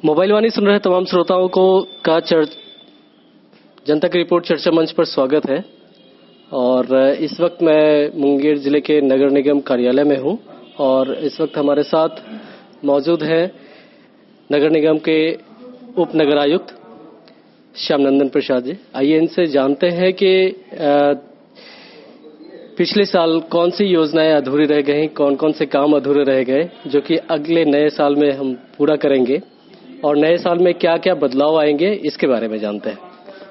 Mobile वाणी सुन रहे तमाम श्रोताओं को का जनता की रिपोर्ट चर्चा मंच पर स्वागत है। और इस वक्त मैं मुंगेर जिले के नगर निगम कार्यालय में हूं और इस वक्त हमारे साथ मौजूद है नगर निगम के उप नगर आयुक्त श्याम नंदन प्रसाद जी। आइए इनसे जानते हैं कि पिछले साल कौन सी योजनाएं अधूरी रह गई, कौन कौन से काम अधूरे रह गए जो कि अगले नए साल में हम पूरा करेंगे और नए साल में क्या क्या बदलाव आएंगे, इसके बारे में जानते हैं।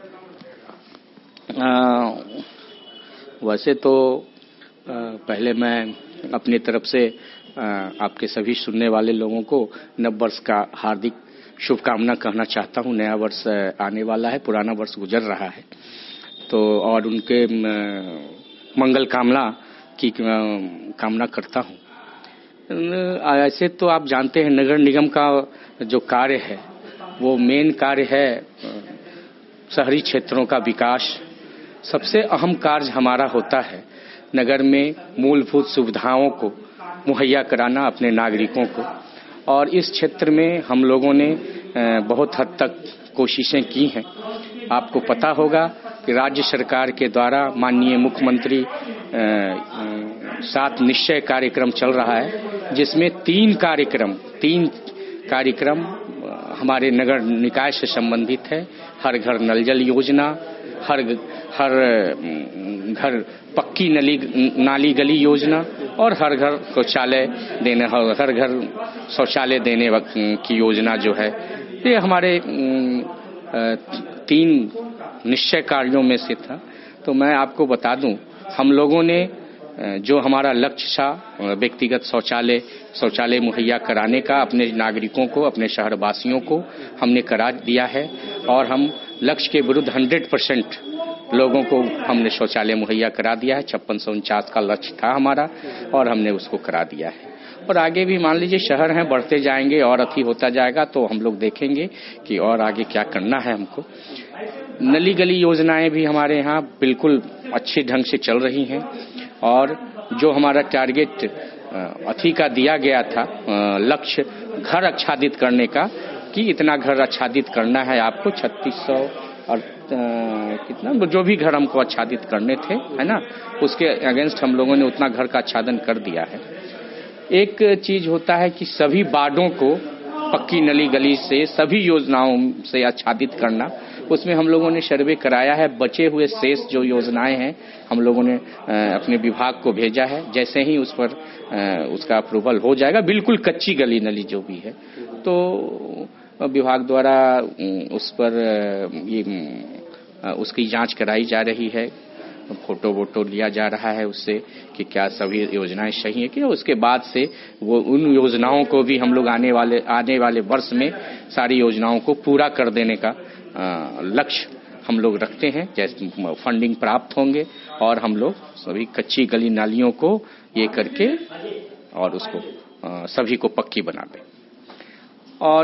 वैसे तो पहले मैं अपनी तरफ से आपके सभी सुनने वाले लोगों को नव वर्ष का हार्दिक शुभकामना कहना चाहता हूं। नया वर्ष आने वाला है, पुराना वर्ष गुजर रहा है, तो और उनके मंगल कामना की कामना करता हूं। ऐसे तो आप जानते हैं नगर निगम का जो कार्य है वो मेन कार्य है शहरी क्षेत्रों का विकास। सबसे अहम कार्य हमारा होता है नगर में मूलभूत सुविधाओं को मुहैया कराना अपने नागरिकों को, और इस क्षेत्र में हम लोगों ने बहुत हद तक कोशिशें की हैं। आपको पता होगा कि राज्य सरकार के द्वारा माननीय मुख्यमंत्री 7 निश्चय कार्यक्रम चल रहा है, जिसमें 3 कार्यक्रम हमारे नगर निकाय से संबंधित है। हर घर नल जल योजना, हर घर पक्की नाली गली योजना और हर घर शौचालय देने, हर घर शौचालय देने की योजना जो है, ये हमारे 3 निश्चय कार्यों में से था। तो मैं आपको बता दूं, हम लोगों ने जो हमारा लक्ष्य था व्यक्तिगत शौचालय मुहैया कराने का अपने नागरिकों को, अपने शहरवासियों को हमने करा दिया है और हम लक्ष्य के विरुद्ध 100% लोगों को हमने शौचालय मुहैया करा दिया है। 5649 का लक्ष्य था हमारा और हमने उसको करा दिया है। और आगे भी मान लीजिए शहर हैं, बढ़ते जाएंगे और अति होता जाएगा, तो हम लोग देखेंगे कि और आगे क्या करना है हमको। नली गली योजनाएं भी हमारे यहाँ बिल्कुल अच्छे ढंग से चल रही हैं और जो हमारा टारगेट अति का दिया गया था लक्ष्य घर आच्छादित करने का, कि इतना घर आच्छादित करना है आपको, 3600 और कितना जो भी घर हमको आच्छादित करने थे, है ना, उसके अगेंस्ट हम लोगों ने उतना घर का आच्छादन कर दिया है। एक चीज होता है कि सभी वार्डों को पक्की नली गली से सभी योजनाओं से आच्छादित करना, उसमें हम लोगों ने सर्वे कराया है। बचे हुए शेष जो योजनाएं हैं हम लोगों ने अपने विभाग को भेजा है। जैसे ही उस पर उसका अप्रूवल हो जाएगा, बिल्कुल कच्ची गली नली जो भी है, तो विभाग द्वारा उस पर उसकी जांच कराई जा रही है, फोटो लिया जा रहा है उससे कि क्या सभी योजनाएं सही है कि। उसके बाद से वो उन योजनाओं को भी हम लोग आने वाले वर्ष में सारी योजनाओं को पूरा कर देने का लक्ष्य हम लोग रखते हैं। जैसे फंडिंग प्राप्त होंगे और हम लोग सभी कच्ची गली नालियों को ये करके और उसको सभी को पक्की बना दें। और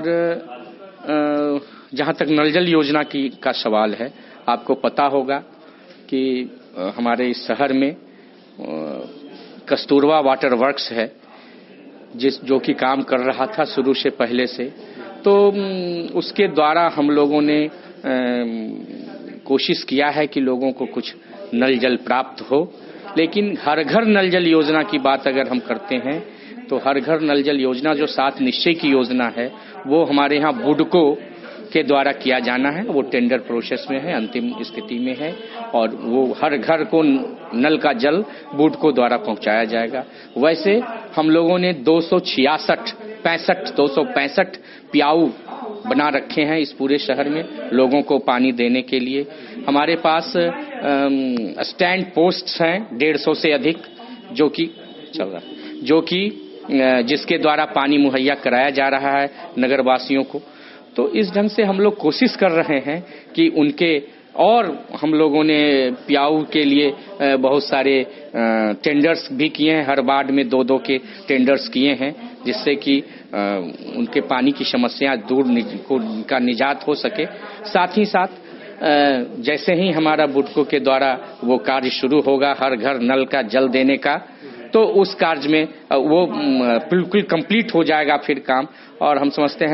जहां तक नल जल योजना का सवाल है, आपको पता होगा कि हमारे इस शहर में कस्तूरबा वाटर वर्क्स है जो कि काम कर रहा था शुरू से पहले से, तो उसके द्वारा हम लोगों ने कोशिश किया है कि लोगों को कुछ नल जल प्राप्त हो। लेकिन हर घर नल जल योजना की बात अगर हम करते हैं तो हर घर नल जल योजना जो 7 निश्चय की योजना है वो हमारे यहाँ बुडको के द्वारा किया जाना है। वो टेंडर प्रोसेस में है, अंतिम स्थिति में है और वो हर घर को नल का जल बुडको द्वारा पहुंचाया जाएगा। वैसे हम लोगों ने 265 प्याऊ बना रखे हैं इस पूरे शहर में लोगों को पानी देने के लिए। हमारे पास स्टैंड पोस्ट्स हैं 150 से अधिक जो कि चल रहा है, जो कि जिसके द्वारा पानी मुहैया कराया जा रहा है नगरवासियों को। तो इस ढंग से हम लोग कोशिश कर रहे हैं कि उनके, और हम लोगों ने प्याऊ के लिए बहुत सारे टेंडर्स भी किए हैं। हर वार्ड में 2-2 के टेंडर्स किए हैं जिससे कि उनके पानी की समस्या दूर का निजात हो सके। साथ ही साथ जैसे ही हमारा बुडको के द्वारा वो कार्य शुरू होगा हर घर नल का जल देने का, तो उस कार्य में वो बिल्कुल कंप्लीट हो जाएगा फिर काम, और हम समझते हैं